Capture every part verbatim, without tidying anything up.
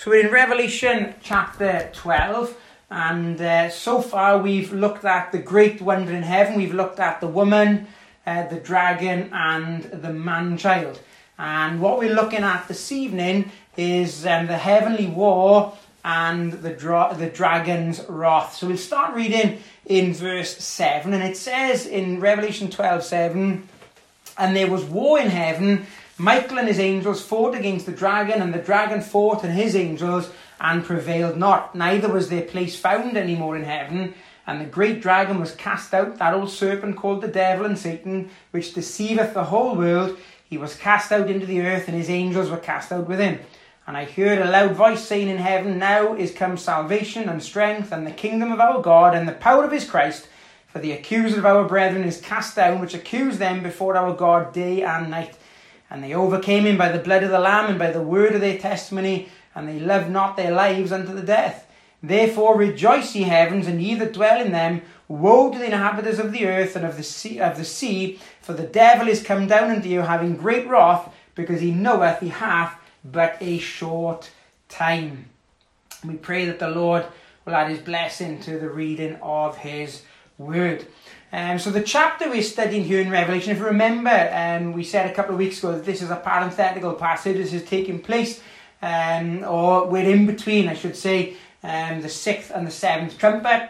So we're in Revelation chapter twelve, and uh, so far we've looked at the great wonder in heaven. We've looked at the woman, uh, the dragon, and the man-child. And what we're looking at this evening is um, the heavenly war and the dra- the dragon's wrath. So we'll start reading in verse seven, and it says in Revelation twelve seven, "And there was war in heaven. Michael and his angels fought against the dragon, and the dragon fought and his angels, and prevailed not. Neither was their place found any more in heaven. And the great dragon was cast out, that old serpent called the devil and Satan, which deceiveth the whole world. He was cast out into the earth, and his angels were cast out with him. And I heard a loud voice saying in heaven, Now is come salvation and strength, and the kingdom of our God, and the power of his Christ. For the accuser of our brethren is cast down, which accused them before our God day and night. And they overcame him by the blood of the Lamb and by the word of their testimony, and they loved not their lives unto the death. Therefore rejoice, ye heavens, and ye that dwell in them. Woe to the inhabitants of the earth and of the sea, of the sea, for the devil is come down unto you, having great wrath, because he knoweth he hath but a short time." We pray that the Lord will add his blessing to the reading of his word. Um, so the chapter we're studying here in Revelation, if you remember, um, we said a couple of weeks ago that this is a parenthetical passage. This is taking place, um, or we're in between, I should say, um, the sixth and the seventh trumpet.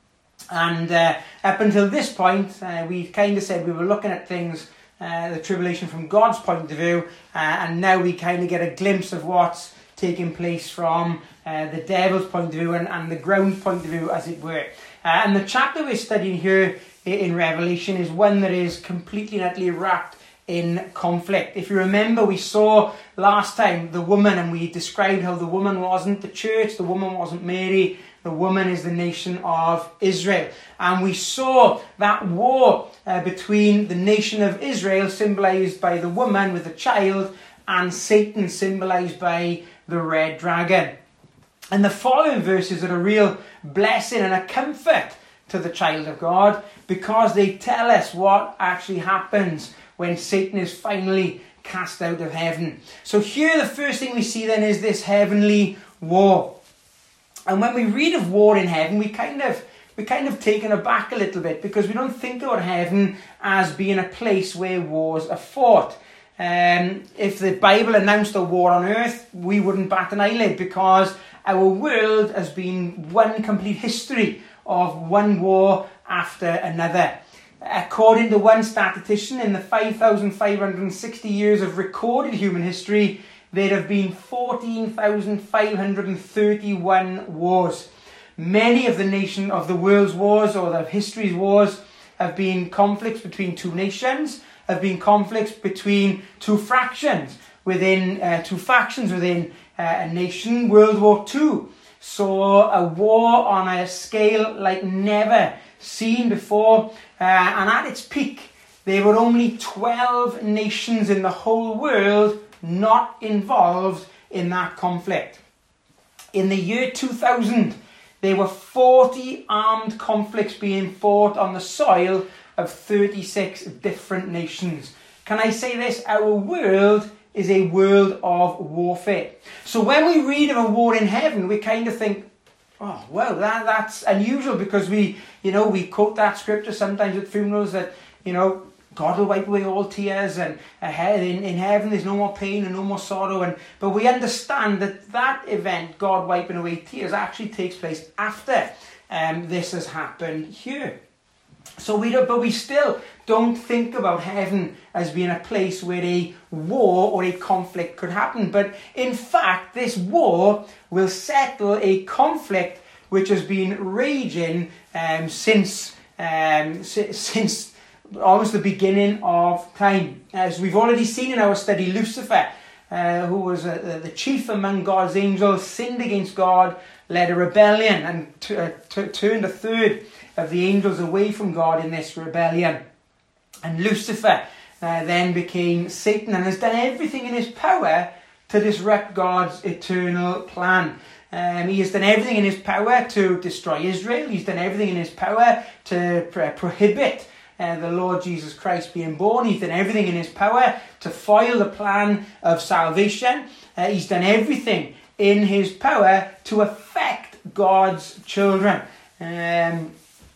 And uh, up until this point, uh, we kind of said we were looking at things, uh, the tribulation from God's point of view, uh, and now we kind of get a glimpse of what's taking place from uh, the devil's point of view and, and the ground point of view, as it were. Uh, and the chapter we're studying here in Revelation is one that is completely and utterly wrapped in conflict. If you remember, we saw last time the woman, and we described how the woman wasn't the church, the woman wasn't Mary, the woman is the nation of Israel. And we saw that war uh, between the nation of Israel, symbolized by the woman with the child, and Satan, symbolized by the red dragon. And the following verses are a real blessing and a comfort to the child of God, because they tell us what actually happens when Satan is finally cast out of heaven. So here the first thing we see then is this heavenly war. And when we read of war in heaven, we kind of we're kind of taken aback a little bit, because we don't think about heaven as being a place where wars are fought. Um, if the Bible announced a war on earth, we wouldn't bat an eyelid, because our world has been one complete history of one war after another. According to one statistician, in the five thousand five hundred sixty years of recorded human history, there have been fourteen thousand five hundred thirty-one wars. Many of the nation of the world's wars, or the history's wars, have been conflicts between two nations, have been conflicts between two fractions within uh, two factions within uh, a nation. World War Two saw a war on a scale like never seen before, uh, and at its peak there were only twelve nations in the whole world not involved in that conflict. In the year two thousand, there were forty armed conflicts being fought on the soil of thirty-six different nations. Can I say this? Our world is a world of warfare. So when we read of a war in heaven, we kind of think, oh, well, that, that's unusual, because we, you know, we quote that scripture sometimes at funerals that, you know, God will wipe away all tears, and ahead in, in heaven there's no more pain and no more sorrow. And but we understand that that event, God wiping away tears, actually takes place after um, this has happened here. So we don't, but we still don't think about heaven as being a place where a war or a conflict could happen. But in fact, this war will settle a conflict which has been raging um, since um, since almost the beginning of time. As we've already seen in our study, Lucifer, uh, who was uh, the chief among God's angels, sinned against God, led a rebellion, and t- uh, t- turned a third of the angels away from God in this rebellion. And Lucifer uh, then became Satan, and has done everything in his power to disrupt God's eternal plan. Um, he has done everything in his power to destroy Israel. He's done everything in his power to pro- prohibit uh, the Lord Jesus Christ being born. He's done everything in his power to foil the plan of salvation. Uh, he's done everything in his power to affect God's children. Um,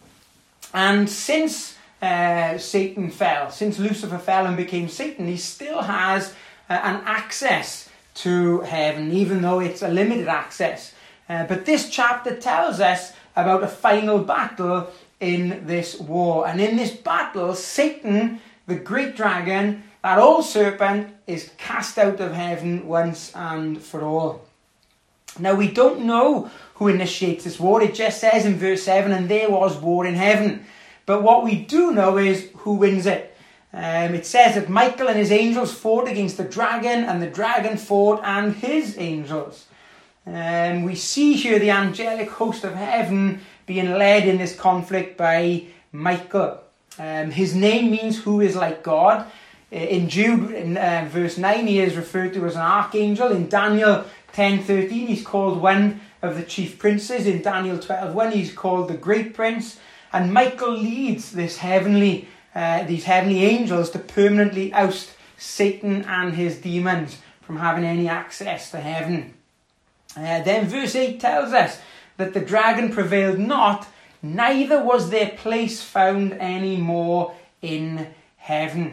and since uh, Satan fell, since Lucifer fell and became Satan, he still has uh, an access to heaven, even though it's a limited access. Uh, but this chapter tells us about a final battle in this war. And in this battle, Satan, the great dragon, that old serpent, is cast out of heaven once and for all. Now, we don't know who initiates this war. It just says in verse seven, and there was war in heaven. But what we do know is who wins it. Um, it says that Michael and his angels fought against the dragon, and the dragon fought and his angels. Um, we see here the angelic host of heaven being led in this conflict by Michael. Um, his name means who is like God. In Jude, in uh, verse nine, he is referred to as an archangel. In Daniel ten thirteen, he's called one of the chief princes. In Daniel twelve one, he's called the great prince. And Michael leads this heavenly, uh, these heavenly angels to permanently oust Satan and his demons from having any access to heaven. Uh, then verse eight tells us that the dragon prevailed not, neither was their place found any more in heaven.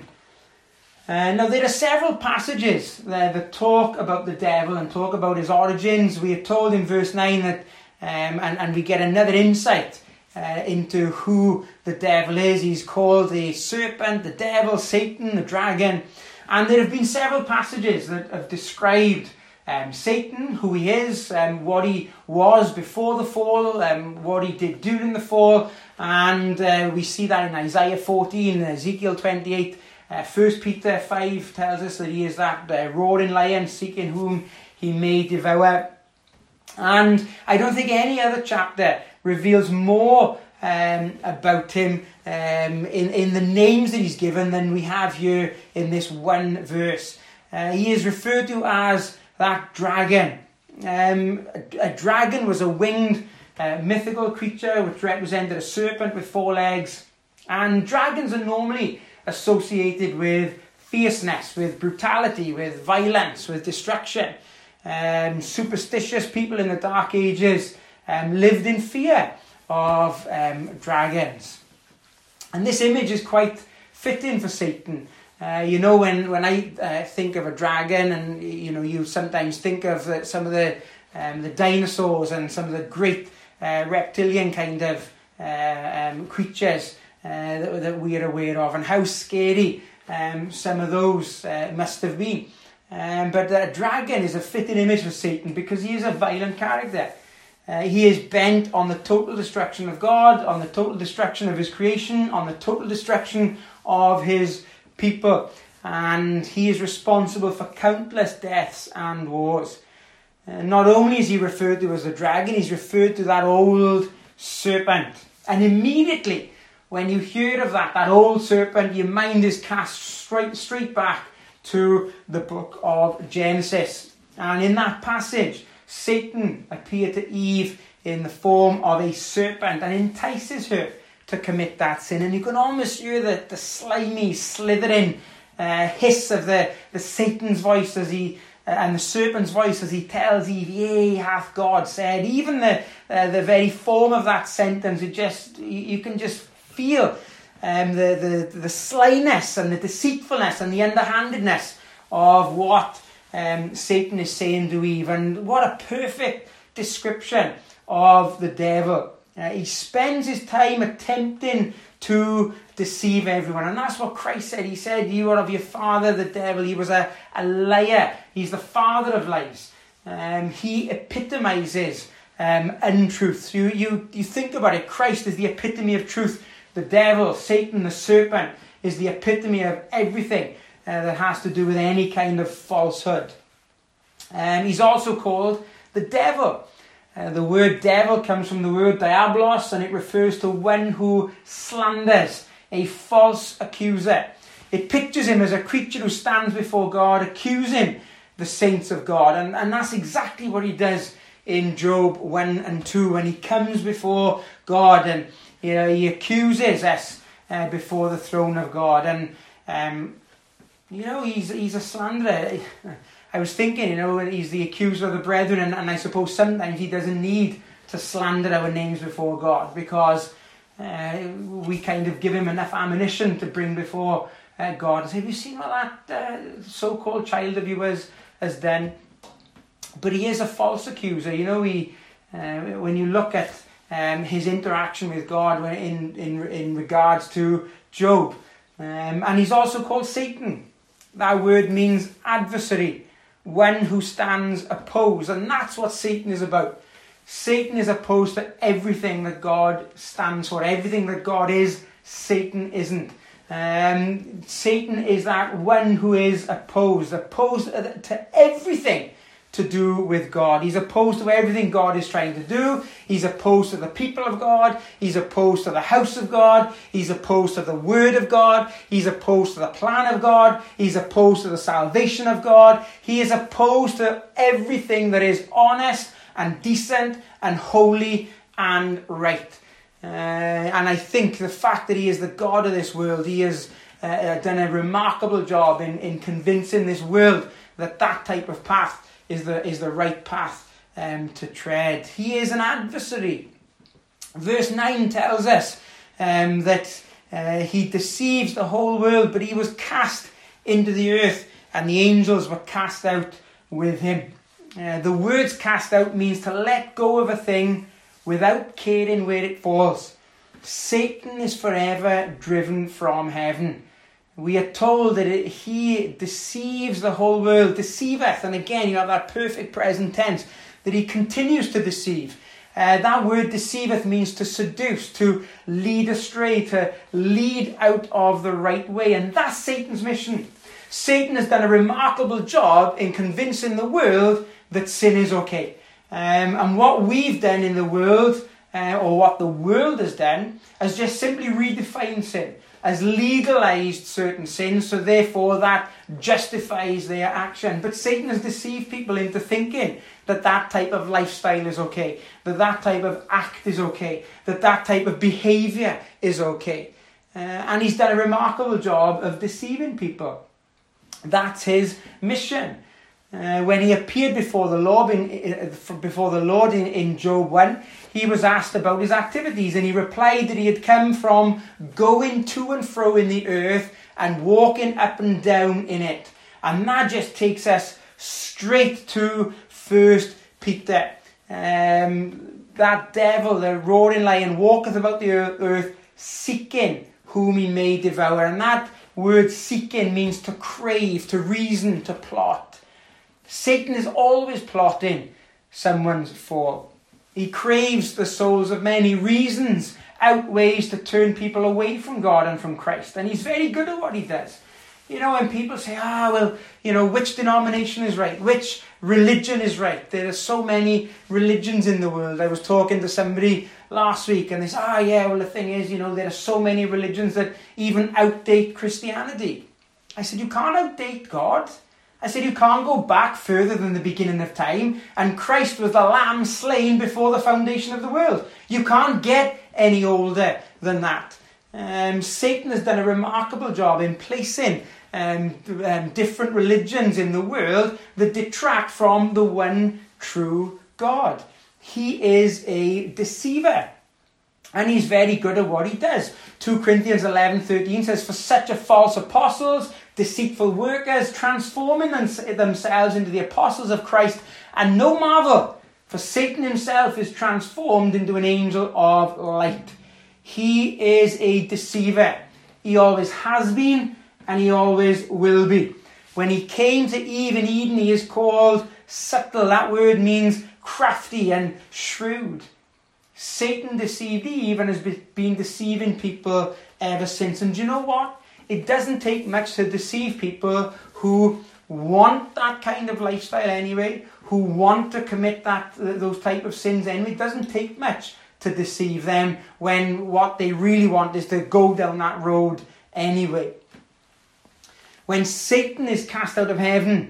Uh, now, there are several passages there that talk about the devil and talk about his origins. We are told in verse nine that, um, and, and we get another insight uh, into who the devil is. He's called the serpent, the devil, Satan, the dragon. And there have been several passages that have described um, Satan, who he is, um, what he was before the fall, um, what he did during the fall. And uh, we see that in Isaiah fourteen, Ezekiel twenty-eight. Uh, First Peter five tells us that he is that uh, roaring lion seeking whom he may devour. And I don't think any other chapter reveals more um, about him um, in, in the names that he's given than we have here in this one verse. Uh, he is referred to as that dragon. Um, a, a dragon was a winged uh, mythical creature which represented a serpent with four legs. And dragons are normally associated with fierceness, with brutality, with violence, with destruction. Um, superstitious people in the Dark Ages um, lived in fear of um, dragons. And this image is quite fitting for Satan. Uh, you know, when, when I uh, think of a dragon, and you know, you sometimes think of uh, some of the um, the dinosaurs and some of the great uh, reptilian kind of uh, um, creatures Uh, that, that we are aware of, and how scary um, some of those uh, must have been. Um, but a dragon is a fitting image for Satan because he is a violent character. Uh, he is bent on the total destruction of God, on the total destruction of his creation, on the total destruction of his people. And he is responsible for countless deaths and wars. Uh, not only is he referred to as a dragon, he's referred to that old serpent. And immediately, when you hear of that, that old serpent, your mind is cast straight, straight back to the book of Genesis. And in that passage, Satan appeared to Eve in the form of a serpent and entices her to commit that sin. And you can almost hear the, the slimy, slithering uh, hiss of the, the Satan's voice as he uh, and the serpent's voice as he tells Eve, "Yea, hath God said." Even the uh, the very form of that sentence, it just you, you can just feel um, the, the, the slyness and the deceitfulness and the underhandedness of what um, Satan is saying to Eve. And what a perfect description of the devil. Uh, he spends his time attempting to deceive everyone. And that's what Christ said. He said, "You are of your father, the devil." He was a, a liar. He's the father of lies. Um, he epitomizes um, untruth. You, you, you think about it. Christ is the epitome of truth. The devil, Satan, the serpent, is the epitome of everything uh, that has to do with any kind of falsehood. Um, he's also called the devil. Uh, the word devil comes from the word diabolos, and it refers to one who slanders, a false accuser. It pictures him as a creature who stands before God, accusing the saints of God. And, and that's exactly what he does in Job one and two, when he comes before God and you know, he accuses us uh, before the throne of God. And, um, you know, he's he's a slanderer. I was thinking, you know, he's the accuser of the brethren, and, and I suppose sometimes he doesn't need to slander our names before God, because uh, we kind of give him enough ammunition to bring before uh, God and say, have you seen what that uh, so-called child of yours has done? But he is a false accuser. You know, he uh, when you look at um, his interaction with God in, in, in regards to Job, um, and he's also called Satan. That word means adversary, one who stands opposed, and that's what Satan is about. Satan is opposed to everything that God stands for. Everything that God is, Satan isn't. Um, Satan is that one who is opposed, opposed to everything to do with God. He's opposed to everything God is trying to do. He's opposed to the people of God. He's opposed to the house of God. He's opposed to the word of God. He's opposed to the plan of God. He's opposed to the salvation of God. He is opposed to everything that is honest and decent and holy and right. Uh, and I think the fact that he is the God of this world, he has uh, done a remarkable job in, in convincing this world that that type of path is the is the right path um, to tread. He is an adversary. Verse nine tells us um, that uh, he deceives the whole world, but he was cast into the earth, and the angels were cast out with him. Uh, the words cast out means to let go of a thing without caring where it falls. Satan is forever driven from heaven. We are told that it, he deceives the whole world, deceiveth, and again you have that perfect present tense, that he continues to deceive. Uh, that word deceiveth means to seduce, to lead astray, to lead out of the right way, and that's Satan's mission. Satan has done a remarkable job in convincing the world that sin is okay. Um, and what we've done in the world, uh, or what the world has done, has just simply redefined sin, has legalized certain sins, so therefore that justifies their action. But Satan has deceived people into thinking that that type of lifestyle is okay, that that type of act is okay, that that type of behaviour is okay. Uh, and he's done a remarkable job of deceiving people. That's his mission. Uh, when he appeared before the Lord in, before the Lord in, in Job one, he was asked about his activities, and he replied that he had come from going to and fro in the earth and walking up and down in it. And that just takes us straight to First Peter. Um, that devil, the roaring lion, walketh about the earth, seeking whom he may devour. And that word seeking means to crave, to reason, to plot. Satan is always plotting someone's fall. He craves the souls of men. He reasons out ways to turn people away from God and from Christ. And he's very good at what he does. You know, when people say, ah, well, you know, which denomination is right? Which religion is right? There are so many religions in the world. I was talking to somebody last week and they said, ah, yeah, well, the thing is, you know, there are so many religions that even outdate Christianity. I said, you can't outdate God. I said, you can't go back further than the beginning of time, and Christ was the lamb slain before the foundation of the world. You can't get any older than that. Um, Satan has done a remarkable job in placing um, um, different religions in the world that detract from the one true God. He is a deceiver. And he's very good at what he does. Second Corinthians eleven thirteen says, for such are false apostles, deceitful workers, transforming them, themselves into the apostles of Christ. And no marvel, for Satan himself is transformed into an angel of light. He is a deceiver. He always has been, and he always will be. When he came to Eve in Eden, he is called subtle. That word means crafty and shrewd. Satan deceived Eve and has been deceiving people ever since. And do you know what? It doesn't take much to deceive people who want that kind of lifestyle anyway, who want to commit that those type of sins anyway. It doesn't take much to deceive them when what they really want is to go down that road anyway. When Satan is cast out of heaven,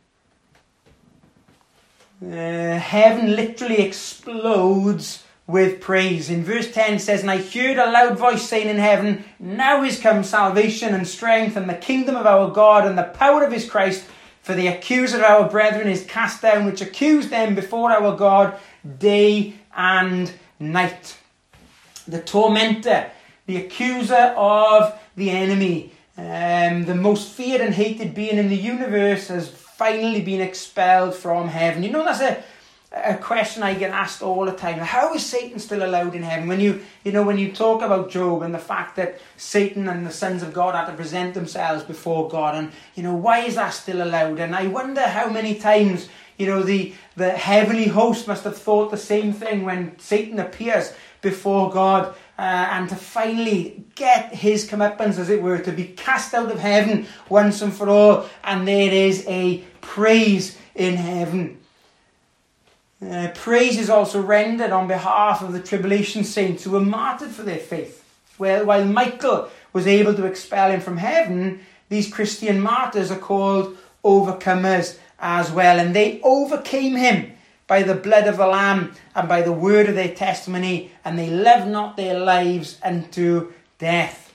uh, heaven literally explodes with praise. In verse ten it says, and I heard a loud voice saying in heaven, now is come salvation and strength and the kingdom of our God and the power of his Christ, For the accuser of our brethren is cast down, which accused them before our God day and night. The tormentor, the accuser of the enemy, um, the most feared and hated being in the universe, has finally been expelled from heaven. You know, that's a a question I get asked all the time. How is Satan still allowed in heaven? When you, you know, when you talk about Job and the fact that Satan and the sons of God had to present themselves before God, and, you know, why is that still allowed? And I wonder how many times, you know, the, the heavenly host must have thought the same thing when Satan appears before God, uh, and to finally get his comeuppance, as it were, to be cast out of heaven once and for all, and there is a praise in heaven. Uh, praise is also rendered on behalf of the tribulation saints who were martyred for their faith. Well, while Michael was able to expel him from heaven, these Christian martyrs are called overcomers as well. And they overcame him by the blood of the Lamb and by the word of their testimony, and they loved not their lives unto death.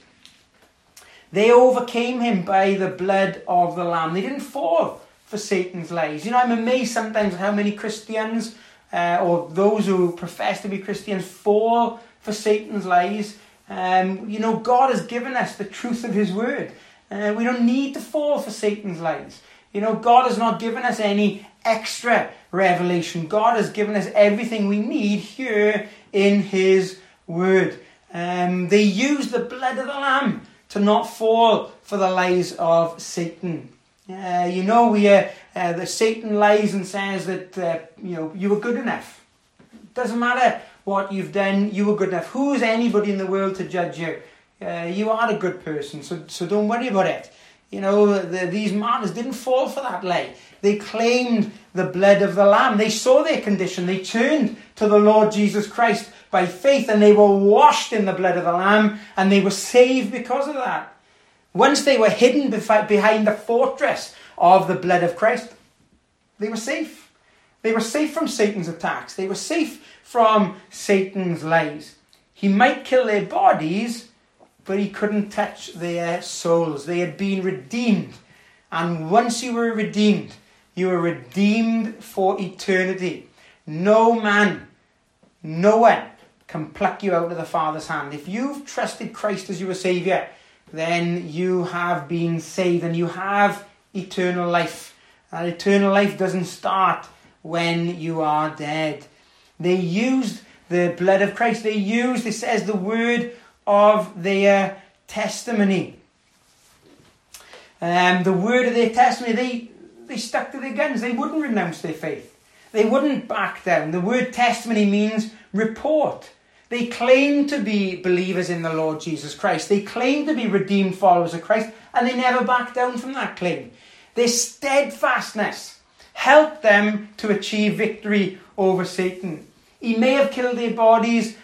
They overcame him by the blood of the Lamb. They didn't fall for Satan's lies. You know, I'm amazed sometimes how many Christians uh, or those who profess to be Christians fall for Satan's lies. Um, you know, God has given us the truth of his word. Uh, we don't need to fall for Satan's lies. You know, God has not given us any extra revelation. God has given us everything we need here in his word. Um, they used the blood of the Lamb to not fall for the lies of Satan. Uh, you know, we uh, uh, the Satan lies and says that uh, you know you were good enough. Doesn't matter what you've done, you were good enough. Who is anybody in the world to judge you? Uh, you are a good person, so so don't worry about it. You know, the, these martyrs didn't fall for that lie. They claimed the blood of the Lamb. They saw their condition. They turned to the Lord Jesus Christ by faith, and they were washed in the blood of the Lamb, and they were saved because of that. Once they were hidden behind the fortress of the blood of Christ, they were safe. They were safe from Satan's attacks. They were safe from Satan's lies. He might kill their bodies, but he couldn't touch their souls. They had been redeemed. And once you were redeemed, you were redeemed for eternity. No man, no one can pluck you out of the Father's hand. If you've trusted Christ as your Saviour, then you have been saved and you have eternal life. And eternal life doesn't start when you are dead. They used the blood of Christ. They used, it says, the word of their testimony. Um, the word of their testimony, they, they stuck to their guns. They wouldn't renounce their faith. They wouldn't back down. The word testimony means report. They claimed to be believers in the Lord Jesus Christ. They claimed to be redeemed followers of Christ, and they never backed down from that claim. Their steadfastness helped them to achieve victory over Satan. He may have killed their bodies,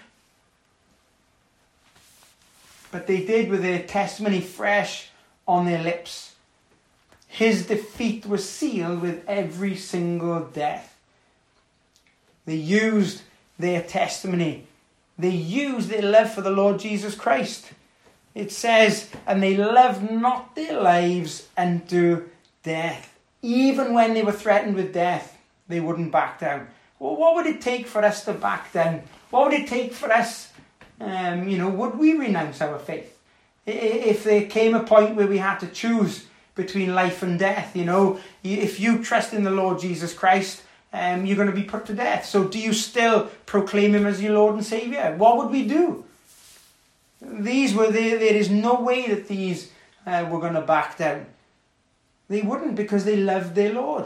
but they did with their testimony fresh on their lips. His defeat was sealed with every single death. They used their testimony. They used their love for the Lord Jesus Christ. It says, and they loved not their lives unto death. Even when they were threatened with death, they wouldn't back down. Well, what would it take for us to back down? What would it take for us, um, you know, would we renounce our faith? If there came a point where we had to choose between life and death, you know, if you trust in the Lord Jesus Christ, Um, you're going to be put to death. So do you still proclaim him as your Lord and Saviour? What would we do? These were there. There is no way that these uh, were going to back down. They wouldn't, because they loved their Lord.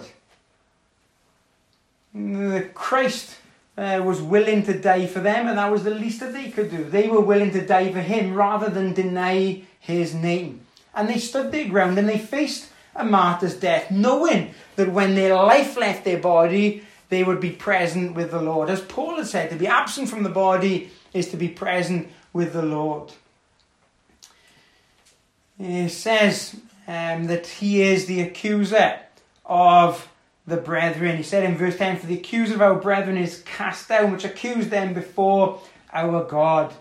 Christ uh, was willing to die for them, and that was the least that they could do. They were willing to die for him rather than deny his name. And they stood their ground and they faced a martyr's death, knowing that when their life left their body, they would be present with the Lord. As Paul had said, to be absent from the body is to be present with the Lord. It says um, that he is the accuser of the brethren. He said in verse ten, for the accuser of our brethren is cast down, which accused them before our God.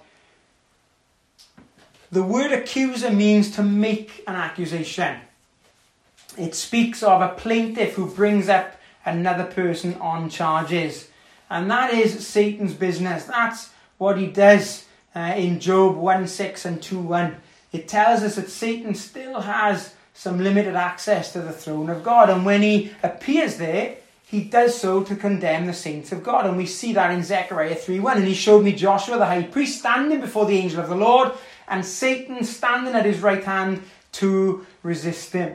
The word accuser means to make an accusation. it speaks of a plaintiff who brings up another person on charges. And that is Satan's business. That's what he does uh, in Job one six and two one. It tells us that Satan still has some limited access to the throne of God. And when he appears there, he does so to condemn the saints of God. And we see that in Zechariah three one. And he showed me Joshua the high priest standing before the angel of the Lord, and Satan standing at his right hand to resist him.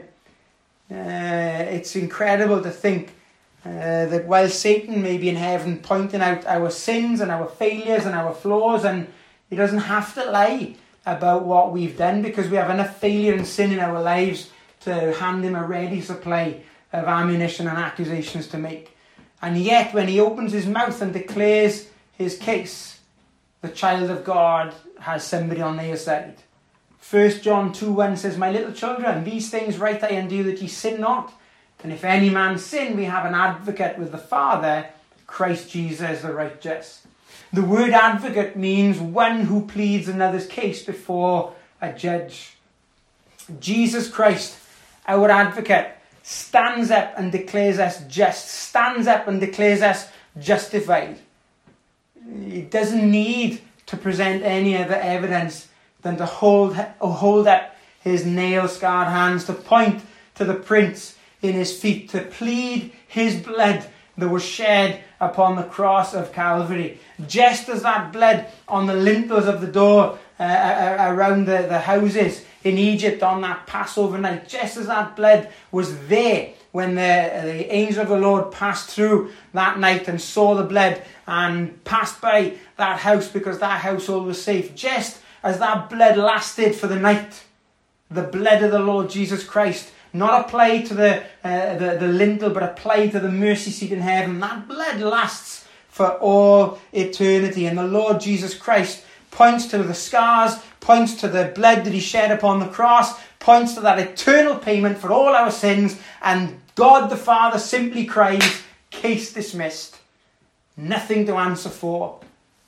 Uh, it's incredible to think uh, that while Satan may be in heaven pointing out our sins and our failures and our flaws, and he doesn't have to lie about what we've done, because we have enough failure and sin in our lives to hand him a ready supply of ammunition and accusations to make. And yet when he opens his mouth and declares his case, the child of God has somebody on their side. First John two one says, "My little children, these things write I unto you, that ye sin not. And if any man sin, we have an advocate with the Father, Christ Jesus the righteous." The word advocate means one who pleads another's case before a judge. Jesus Christ, our advocate, stands up and declares us just, stands up and declares us justified. He doesn't need to present any other evidence than to hold, hold up his nail-scarred hands, to point to the prints in his feet, to plead his blood that was shed upon the cross of Calvary. Just as that blood on the lintels of the door uh, around the, the houses in Egypt on that Passover night, just as that blood was there when the, the angel of the Lord passed through that night and saw the blood and passed by that house because that household was safe, just as that blood lasted for the night, the blood of the Lord Jesus Christ, not applied to the, uh, the, the lintel, but applied to the mercy seat in heaven, that blood lasts for all eternity. And the Lord Jesus Christ points to the scars, points to the blood that he shed upon the cross, points to that eternal payment for all our sins, and God the Father simply cries, "Case dismissed. Nothing to answer for."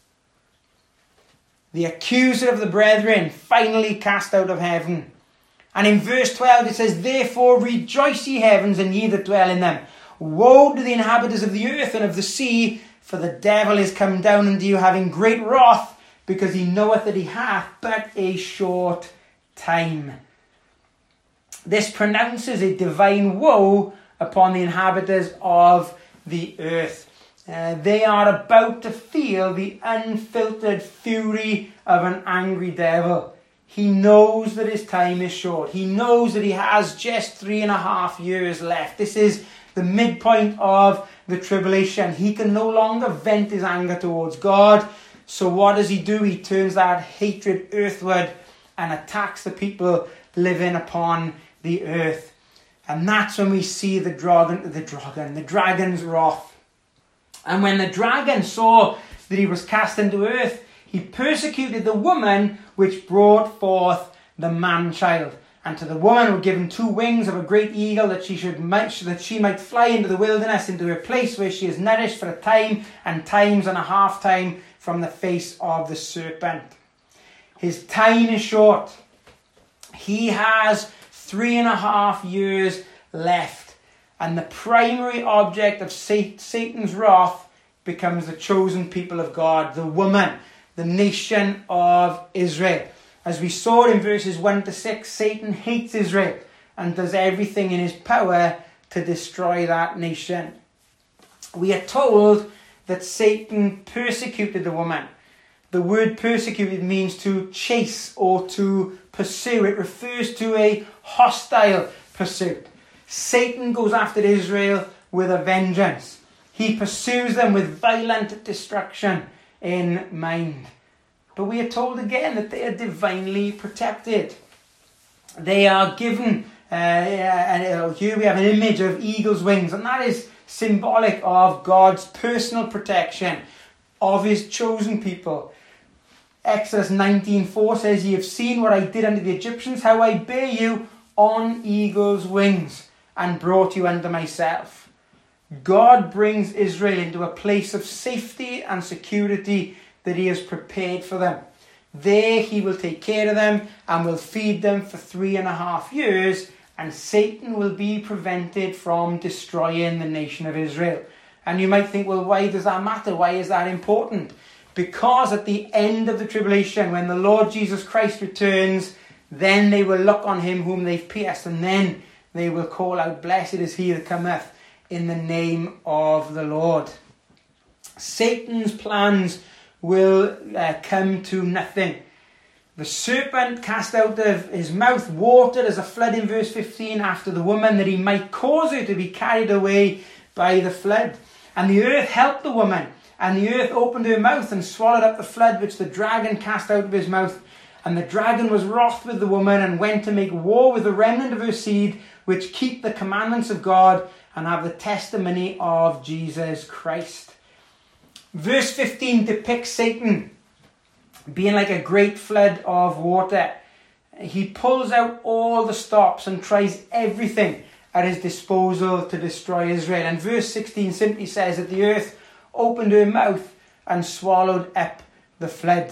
The accuser of the brethren finally cast out of heaven. And in verse twelve it says, "Therefore rejoice ye heavens, and ye that dwell in them. Woe to the inhabitants of the earth and of the sea, for the devil is come down unto you, having great wrath, because he knoweth that he hath but a short time." This pronounces a divine woe upon the inhabitants of the earth. Uh, they are about to feel the unfiltered fury of an angry devil. He knows that his time is short. He knows that he has just three and a half years left. This is the midpoint of the tribulation. He can no longer vent his anger towards God. So what does he do? He turns that hatred earthward and attacks the people living upon the earth. And that's when we see the dragon, the dragon, the dragon's wrath. And when the dragon saw that he was cast into earth, he persecuted the woman which brought forth the man-child. And to the woman were given two wings of a great eagle, that she should that she might fly into the wilderness, into a place where she is nourished for a time and times and a half time from the face of the serpent. His time is short. He has three and a half years left. And the primary object of Satan's wrath becomes the chosen people of God, the woman, the nation of Israel. As we saw in verses one to six, Satan hates Israel and does everything in his power to destroy that nation. We are told that Satan persecuted the woman. The word persecuted means to chase or to pursue. It refers to a hostile pursuit. Satan goes after Israel with a vengeance. He pursues them with violent destruction in mind. But we are told again that they are divinely protected. They are given, uh, uh, here we have an image of eagle's wings, and that is symbolic of God's personal protection of his chosen people. Exodus nineteen four says, "Ye have seen what I did unto the Egyptians, how I bare you on eagle's wings, and brought you unto myself." God brings Israel into a place of safety and security that he has prepared for them. There he will take care of them and will feed them for three and a half years and Satan will be prevented from destroying the nation of Israel. And you might think, well, why does that matter? Why is that important? Because at the end of the tribulation, when the Lord Jesus Christ returns, then they will look on him whom they've pierced, and then they will call out, blessed is he that cometh in the name of the Lord. Satan's plans will uh, come to nothing. The serpent cast out of his mouth water as a flood in verse fifteen after the woman, that he might cause her to be carried away by the flood. And the earth helped the woman, and the earth opened her mouth and swallowed up the flood which the dragon cast out of his mouth. And the dragon was wroth with the woman, and went to make war with the remnant of her seed, which keep the commandments of God, and have the testimony of Jesus Christ. Verse fifteen depicts Satan being like a great flood of water. He pulls out all the stops and tries everything at his disposal to destroy Israel. And verse sixteen simply says that the earth opened her mouth and swallowed up the flood.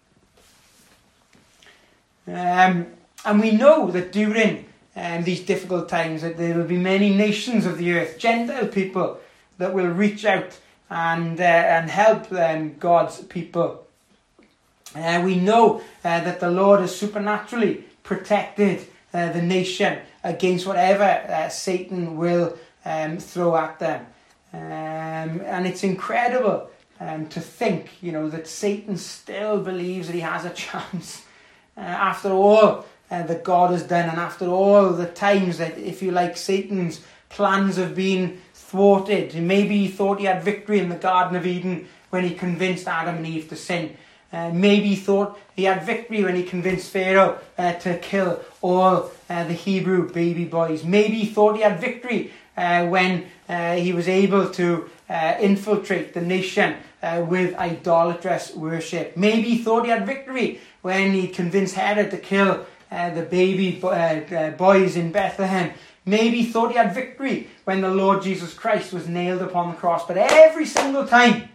Um, and we know that during um, these difficult times that there will be many nations of the earth, Gentile people, that will reach out and uh, and help um, God's people. Uh, we know uh, that the Lord has supernaturally protected uh, the nation against whatever uh, Satan will um, throw at them. Um, and it's incredible um, to think, you know, that Satan still believes that he has a chance. Uh, after all uh, that God has done, and after all the times that, if you like, Satan's plans have been thwarted. Maybe he thought he had victory in the Garden of Eden when he convinced Adam and Eve to sin. Uh, maybe he thought he had victory when he convinced Pharaoh uh, to kill all uh, the Hebrew baby boys. Maybe he thought he had victory uh, when uh, he was able to uh, infiltrate the nation uh, with idolatrous worship. Maybe he thought he had victory when he convinced Herod to kill uh, the baby bo- uh, uh, boys in Bethlehem. Maybe he thought he had victory when the Lord Jesus Christ was nailed upon the cross. But every single time,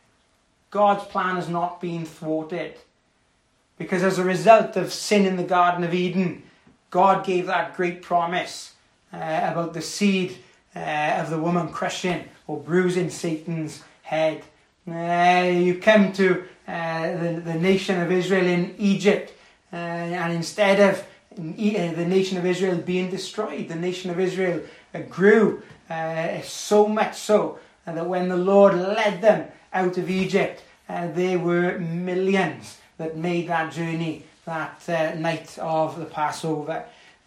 God's plan has not been thwarted. Because as a result of sin in the Garden of Eden, God gave that great promise uh, about the seed uh, of the woman crushing or bruising Satan's head. Uh, you come to uh, the, the nation of Israel in Egypt, uh, and instead of the nation of Israel being destroyed, the nation of Israel uh, grew uh, so much so uh, that when the Lord led them out of Egypt, uh, there were millions that made that journey that uh, night of the Passover.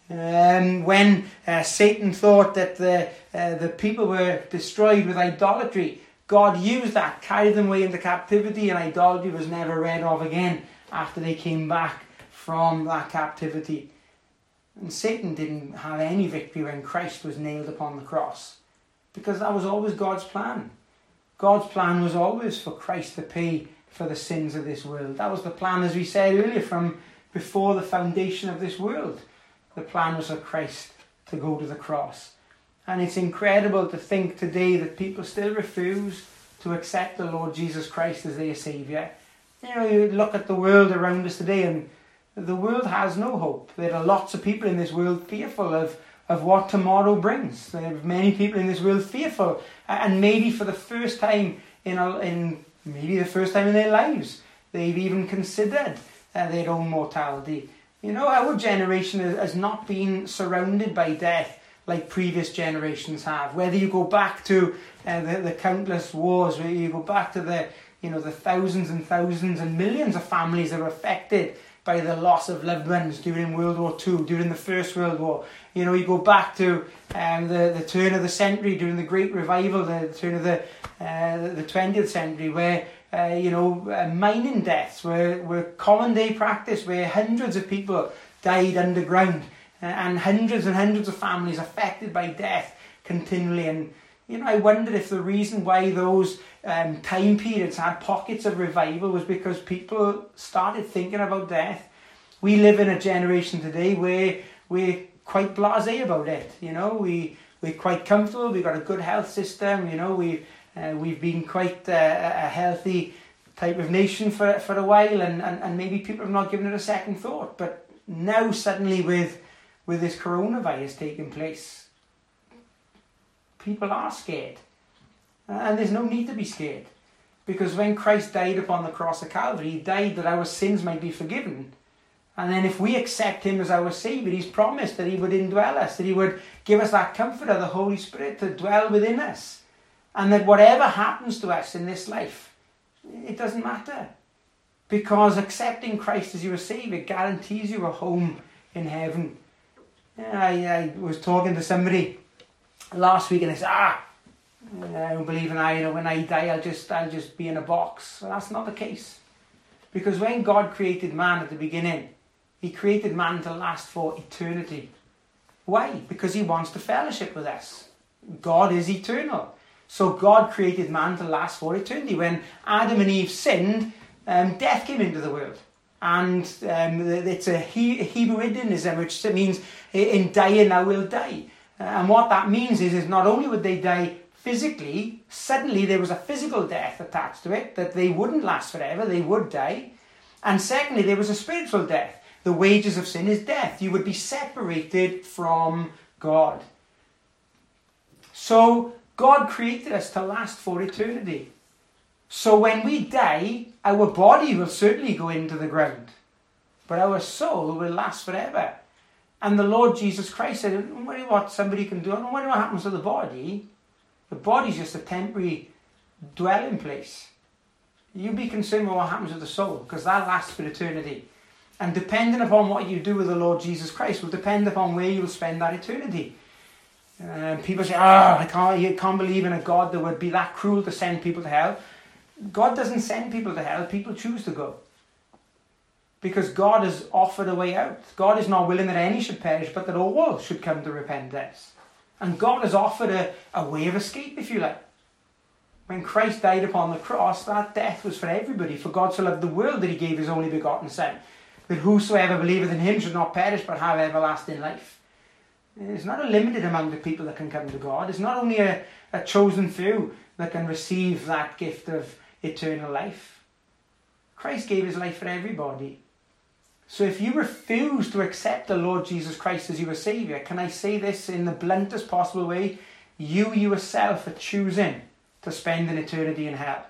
Um, when uh, Satan thought that the uh, the people were destroyed with idolatry, God used that, carried them away into captivity, and idolatry was never read of again after they came back from that captivity. And Satan didn't have any victory when Christ was nailed upon the cross, because that was always God's plan. God's plan was always for Christ to pay for the sins of this world. That was the plan, as we said earlier, from before the foundation of this world. The plan was for Christ to go to the cross. And it's incredible to think today that people still refuse to accept the Lord Jesus Christ as their Saviour. You know, you look at the world around us today, and the world has no hope. There are lots of people in this world fearful of, of what tomorrow brings. There are many people in this world fearful, and maybe for the first time in, a, in maybe the first time in their lives, they've even considered uh, their own mortality. You know, our generation has not been surrounded by death like previous generations have. Whether you go back to uh, the, the countless wars, whether you go back to the, you know, the thousands and thousands and millions of families that were affected by the loss of loved ones during World War Two, during the First World War. You know, you go back to um, the, the turn of the century, during the Great Revival, the turn of the uh, the twentieth century, where uh, you know uh, mining deaths were, were common day practice, where hundreds of people died underground, uh, and hundreds and hundreds of families affected by death continually. And you know, I wondered if the reason why those um, time periods had pockets of revival was because people started thinking about death. We live in a generation today where we're quite blasé about it. You know, we we're quite comfortable. We've got a good health system. You know, we uh, we've been quite uh, a healthy type of nation for for a while, and, and and maybe people have not given it a second thought. But now suddenly with with this coronavirus taking place, people are scared. And there's no need to be scared. Because when Christ died upon the cross of Calvary, he died that our sins might be forgiven. And then if we accept him as our Saviour, he's promised that he would indwell us, that he would give us that comfort of the Holy Spirit to dwell within us. And that whatever happens to us in this life, it doesn't matter. Because accepting Christ as your Saviour guarantees you a home in heaven. I, I was talking to somebody last week and they said, ah, I don't believe in I, you know, when I die I'll just, I'll just be in a box. Well, that's not the case. Because when God created man at the beginning, he created man to last for eternity. Why? Because he wants to fellowship with us. God is eternal. So God created man to last for eternity. When Adam and Eve sinned, um, death came into the world. And um, it's a he- Hebrew idiomism, which means in dying I will die. Uh, and what that means is, is not only would they die physically, suddenly there was a physical death attached to it, that they wouldn't last forever, they would die. And secondly, there was a spiritual death. The wages of sin is death. You would be separated from God. So God created us to last for eternity. So when we die, our body will certainly go into the ground, but our soul will last forever. And the Lord Jesus Christ said, don't worry what somebody can do, don't worry what happens to the body. The body's just a temporary dwelling place. You be concerned with what happens with the soul, because that lasts for eternity. And depending upon what you do with the Lord Jesus Christ will depend upon where you'll spend that eternity. Uh, people say, oh, I can't, you can't believe in a God that would be that cruel to send people to hell. God doesn't send people to hell, people choose to go. Because God has offered a way out. God is not willing that any should perish, but that all should come to repentance. And God has offered a, a way of escape, if you like. When Christ died upon the cross, that death was for everybody. For God so loved the world that he gave his only begotten Son, that whosoever believeth in him should not perish but have everlasting life. There's not a limited amount of people that can come to God. It's not only a, a chosen few that can receive that gift of eternal life. Christ gave his life for everybody. So if you refuse to accept the Lord Jesus Christ as your Saviour, can I say this in the bluntest possible way? You yourself are choosing to spend an eternity in hell.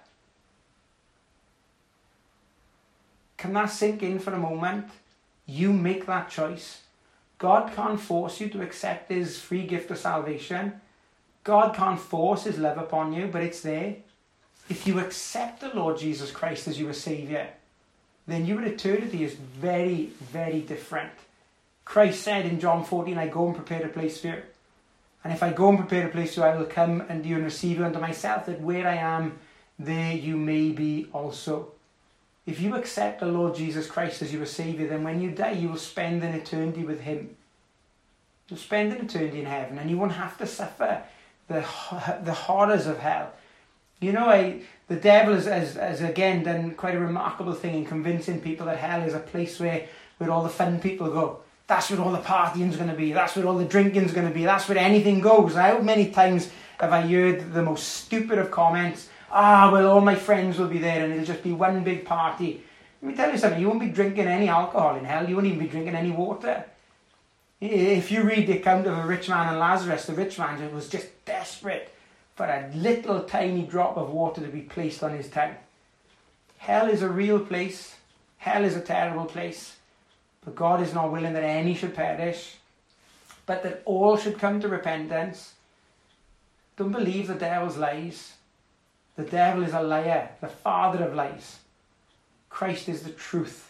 Can that sink in for a moment? You make that choice. God can't force you to accept his free gift of salvation. God can't force his love upon you, but it's there. If you accept the Lord Jesus Christ as your Saviour, then your eternity is very, very different. Christ said in John fourteen, I go and prepare a place for you. And if I go and prepare a place for you, I will come unto you and receive you unto myself, that where I am, there you may be also. If you accept the Lord Jesus Christ as your Saviour, then when you die, you will spend an eternity with him. You'll spend an eternity in heaven, and you won't have to suffer the, the horrors of hell. You know, I, the devil has, has, has again done quite a remarkable thing in convincing people that hell is a place where, where all the fun people go. That's where all the partying's going to be. That's where all the drinking's going to be. That's where anything goes. How many times have I heard the most stupid of comments? Ah, well, all my friends will be there and it'll just be one big party. Let me tell you something. You won't be drinking any alcohol in hell. You won't even be drinking any water. If you read the account of a rich man and Lazarus, the rich man was just desperate for a little tiny drop of water to be placed on his tongue. Hell is a real place. Hell is a terrible place. But God is not willing that any should perish, but that all should come to repentance. Don't believe the devil's lies. The devil is a liar, the father of lies. Christ is the truth.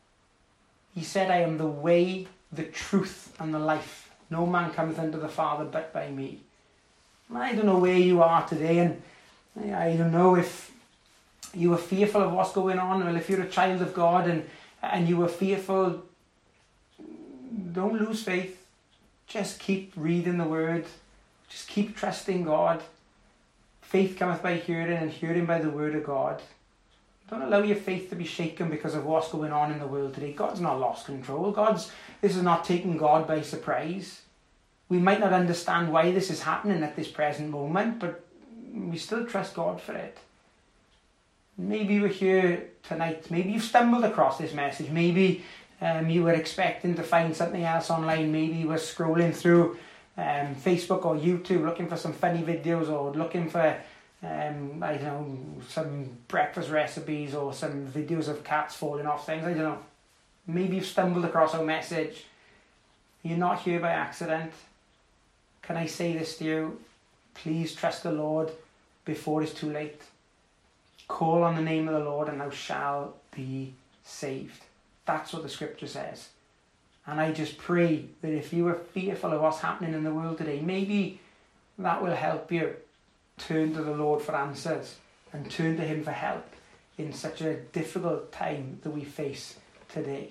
He said, I am the way, the truth, and the life. No man cometh unto the Father but by me. I don't know where you are today, and I don't know if you are fearful of what's going on. Well, if you're a child of God and, and you are fearful, don't lose faith. Just keep reading the Word. Just keep trusting God. Faith cometh by hearing, and hearing by the Word of God. Don't allow your faith to be shaken because of what's going on in the world today. God's not lost control. God's this is not taking God by surprise. We might not understand why this is happening at this present moment, but we still trust God for it. Maybe you're here tonight. Maybe you've stumbled across this message. Maybe um, you were expecting to find something else online. Maybe you were scrolling through um, Facebook or YouTube looking for some funny videos, or looking for um, I don't know, some breakfast recipes or some videos of cats falling off things. I don't know. Maybe you've stumbled across our message. You're not here by accident. Can I say this to you? Please trust the Lord before it's too late. Call on the name of the Lord and thou shalt be saved. That's what the scripture says. And I just pray that if you are fearful of what's happening in the world today, maybe that will help you turn to the Lord for answers and turn to him for help in such a difficult time that we face today.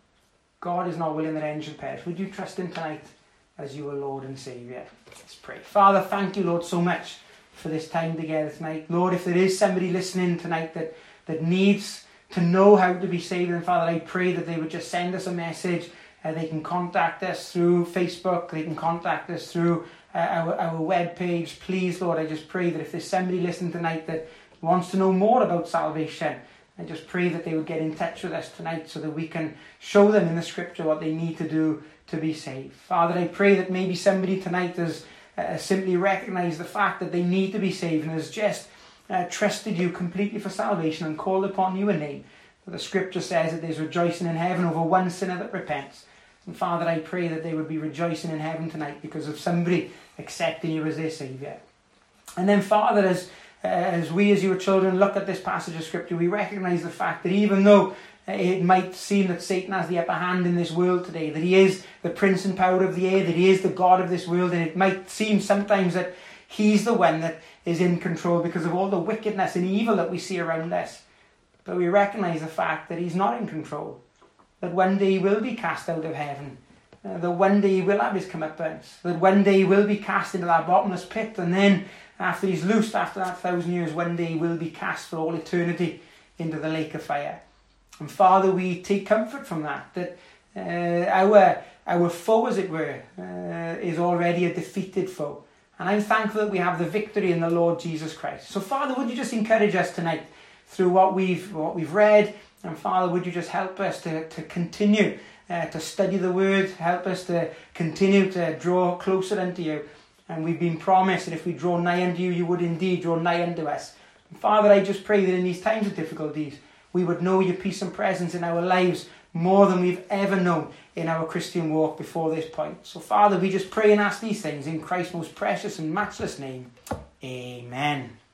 God is not willing that any should perish. Would you trust him tonight as your Lord and Saviour? Let's pray. Father, thank you, Lord, so much for this time together tonight. Lord, if there is somebody listening tonight that, that needs to know how to be saved, and Father, I pray that they would just send us a message. Uh, they can contact us through Facebook. They can contact us through uh, our, our webpage. Please, Lord, I just pray that if there's somebody listening tonight that wants to know more about salvation, I just pray that they would get in touch with us tonight so that we can show them in the scripture what they need to do to be saved. Father, I pray that maybe somebody tonight has uh, simply recognised the fact that they need to be saved and has just uh, trusted you completely for salvation and called upon you in name. For the scripture says that there's rejoicing in heaven over one sinner that repents. And Father, I pray that they would be rejoicing in heaven tonight because of somebody accepting you as their Saviour. And then Father, as Uh, as we as your children look at this passage of scripture, we recognise the fact that even though uh, it might seem that Satan has the upper hand in this world today, that he is the prince and power of the air, that he is the God of this world, and it might seem sometimes that he's the one that is in control because of all the wickedness and evil that we see around us. But we recognise the fact that he's not in control, that one day he will be cast out of heaven, uh, that one day he will have his comeuppance, that one day he will be cast into that bottomless pit, and then after he's loosed, after that thousand years, one day he will be cast for all eternity into the lake of fire. And Father, we take comfort from that, that uh, our our foe, as it were, uh, is already a defeated foe. And I'm thankful that we have the victory in the Lord Jesus Christ. So Father, would you just encourage us tonight through what we've what we've read, and Father, would you just help us to, to continue uh, to study the Word, help us to continue to draw closer unto you. And we've been promised that if we draw nigh unto you, you would indeed draw nigh unto us. And Father, I just pray that in these times of difficulties, we would know your peace and presence in our lives more than we've ever known in our Christian walk before this point. So Father, we just pray and ask these things in Christ's most precious and matchless name. Amen.